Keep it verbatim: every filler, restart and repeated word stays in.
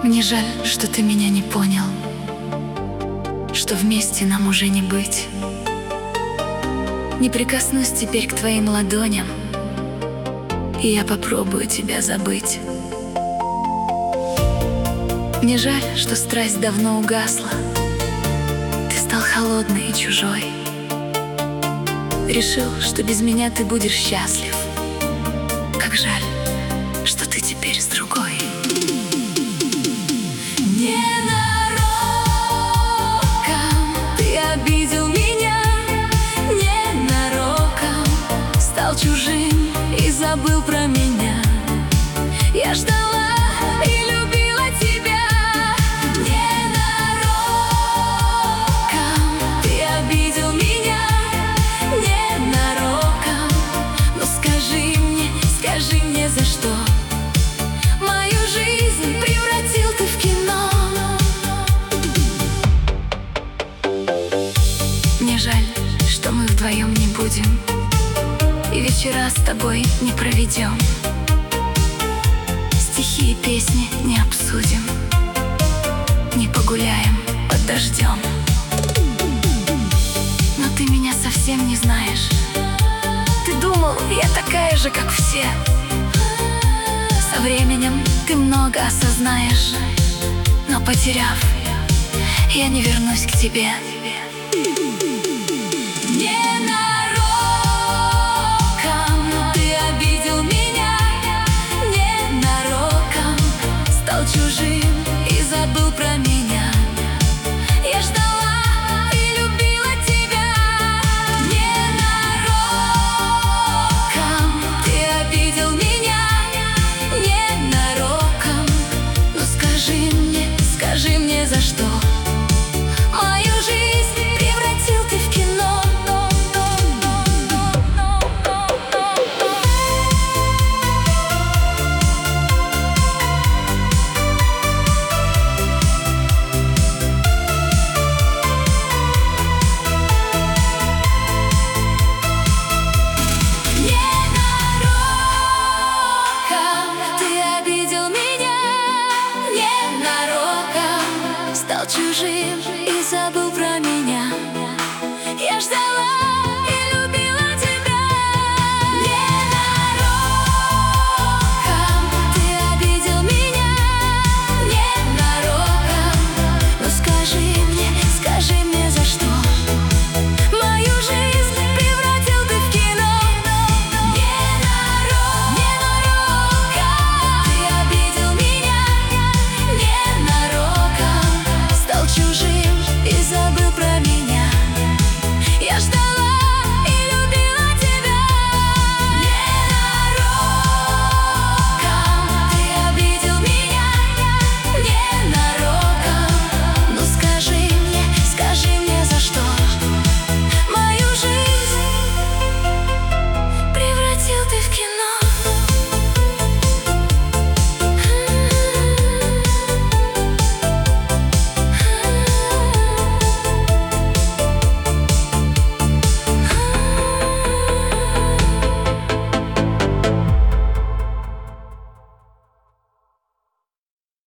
Мне жаль, что ты меня не понял, что вместе нам уже не быть. Не прикоснусь теперь к твоим ладоням, и я попробую тебя забыть. Мне жаль, что страсть давно угасла, ты стал холодный и чужой. Решил, что без меня ты будешь счастлив. Как жаль, что ты теперь с другой. Ненароком ты обидел меня, ненароком стал чужим и забыл про меня. Я ждала и любила тебя. Ненароком ты обидел меня, ненароком. Но скажи мне, скажи мне, за что мою жизнь превратил ты в кино. Мне жаль, что мы вдвоем не будем и вечера с тобой не проведем, стихи и песни не обсудим, не погуляем под дождем. Но ты меня совсем не знаешь. Ты думал, я такая же, как все. Со временем ты много осознаешь, но потеряв, я не вернусь к тебе.